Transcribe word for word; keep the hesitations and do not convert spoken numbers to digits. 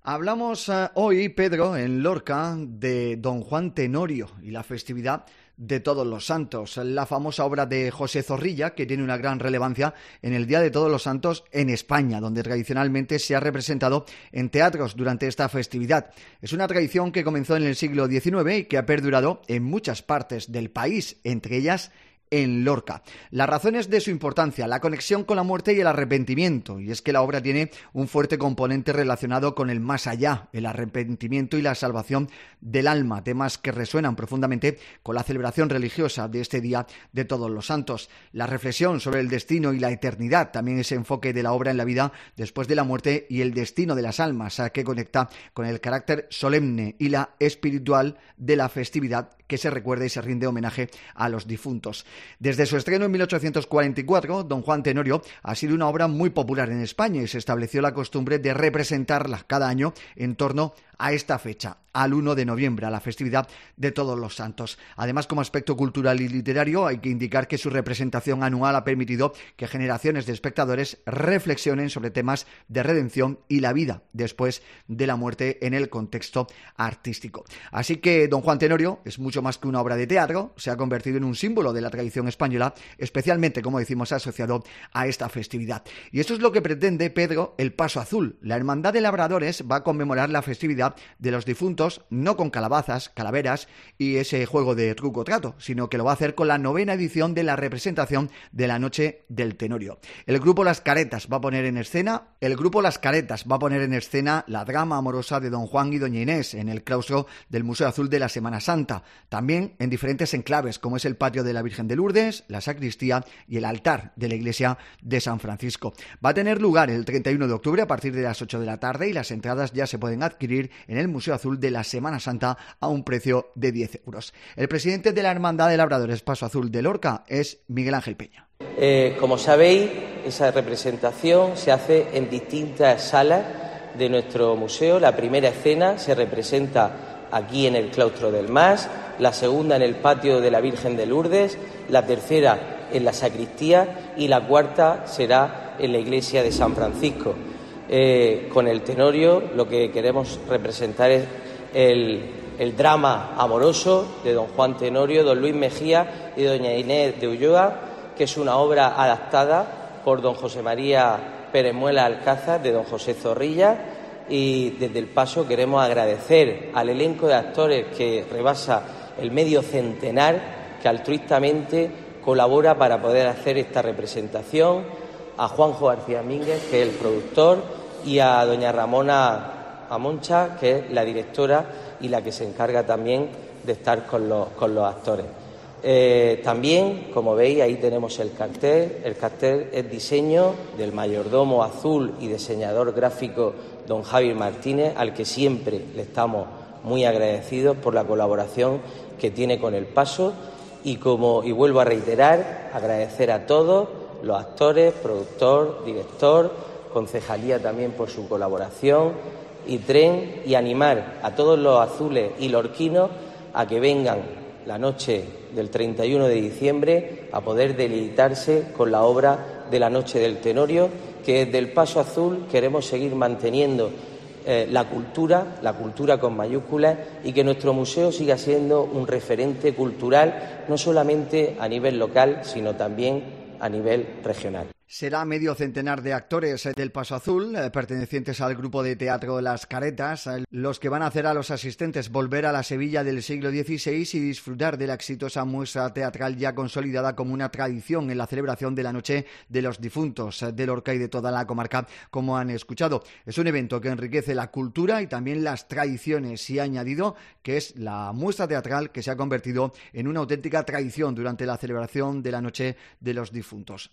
Hablamos uh, hoy, Pedro, en Lorca, de Don Juan Tenorio y la festividad de Todos los Santos, la famosa obra de José Zorrilla, que tiene una gran relevancia en el Día de Todos los Santos en España, donde tradicionalmente se ha representado en teatros durante esta festividad. Es una tradición que comenzó en el siglo diecinueve y que ha perdurado en muchas partes del país, entre ellas en Lorca. Las razones de su importancia, la conexión con la muerte y el arrepentimiento, y es que la obra tiene un fuerte componente relacionado con el más allá, el arrepentimiento y la salvación del alma, temas que resuenan profundamente con la celebración religiosa de este Día de Todos los Santos. La reflexión sobre el destino y la eternidad, también ese enfoque de la obra en la vida después de la muerte y el destino de las almas, que conecta con el carácter solemne y la espiritual de la festividad, que se recuerda y se rinde homenaje a los difuntos. Desde su estreno en mil ochocientos cuarenta y cuatro, Don Juan Tenorio ha sido una obra muy popular en España y se estableció la costumbre de representarla cada año en torno a esta fecha, al uno de noviembre, a la festividad de Todos los Santos. Además, como aspecto cultural y literario, hay que indicar que su representación anual ha permitido que generaciones de espectadores reflexionen sobre temas de redención y la vida después de la muerte en el contexto artístico. Así que Don Juan Tenorio es mucho más que una obra de teatro, se ha convertido en un símbolo de la tradición española, especialmente, como decimos, asociado a esta festividad. Y esto es lo que pretende, Pedro, el Paso Azul. La Hermandad de Labradores va a conmemorar la festividad de los difuntos, no con calabazas, calaveras y ese juego de truco-trato, sino que lo va a hacer con la novena edición de la representación de la Noche del Tenorio. El grupo Las Caretas va a poner en escena, el grupo Las Caretas va a poner en escena la drama amorosa de Don Juan y Doña Inés en el claustro del Museo Azul de la Semana Santa, también en diferentes enclaves, como es el patio de la Virgen de Lourdes, la sacristía y el altar de la iglesia de San Francisco. Va a tener lugar el treinta y uno de octubre a partir de las ocho de la tarde y las entradas ya se pueden adquirir en el Museo Azul de la Semana Santa a un precio de diez euros. El presidente de la Hermandad de Labradores Paso Azul de Lorca es Miguel Ángel Peña. Eh, como sabéis, esa representación se hace en distintas salas de nuestro museo. La primera escena se representa aquí en el claustro del Mas, la segunda en el patio de la Virgen de Lourdes, la tercera en la sacristía y la cuarta será en la iglesia de San Francisco. Eh, con el Tenorio lo que queremos representar es el, el drama amoroso de Don Juan Tenorio, Don Luis Mejía y Doña Inés de Ulloa, que es una obra adaptada por Don José María Pérez Muela Alcázar de Don José Zorrilla, y desde el Paso queremos agradecer al elenco de actores que rebasa el medio centenar que altruistamente colabora para poder hacer esta representación, a Juanjo García Mínguez, que es el productor, y a doña Ramona Amoncha, que es la directora y la que se encarga también de estar con los, con los actores. Eh, también, como veis, ahí tenemos el cartel. El cartel es diseño del mayordomo azul y diseñador gráfico don Javier Martínez, al que siempre le estamos muy agradecidos por la colaboración que tiene con el Paso. Y, como, y vuelvo a reiterar, agradecer a todos los actores, productor, director, concejalía también por su colaboración y tren, y animar a todos los azules y lorquinos a que vengan la noche del treinta y uno de diciembre a poder deleitarse con la obra de la Noche del Tenorio, que desde el Paso Azul queremos seguir manteniendo eh, la cultura, la cultura con mayúsculas, y que nuestro museo siga siendo un referente cultural no solamente a nivel local, sino también a nivel regional. Será medio centenar de actores del Paso Azul, eh, pertenecientes al grupo de teatro Las Caretas, eh, los que van a hacer a los asistentes volver a la Sevilla del siglo dieciséis y disfrutar de la exitosa muestra teatral ya consolidada como una tradición en la celebración de la Noche de los Difuntos eh, de Lorca y de toda la comarca, como han escuchado. Es un evento que enriquece la cultura y también las tradiciones, y ha añadido que es la muestra teatral que se ha convertido en una auténtica tradición durante la celebración de la Noche de los Difuntos.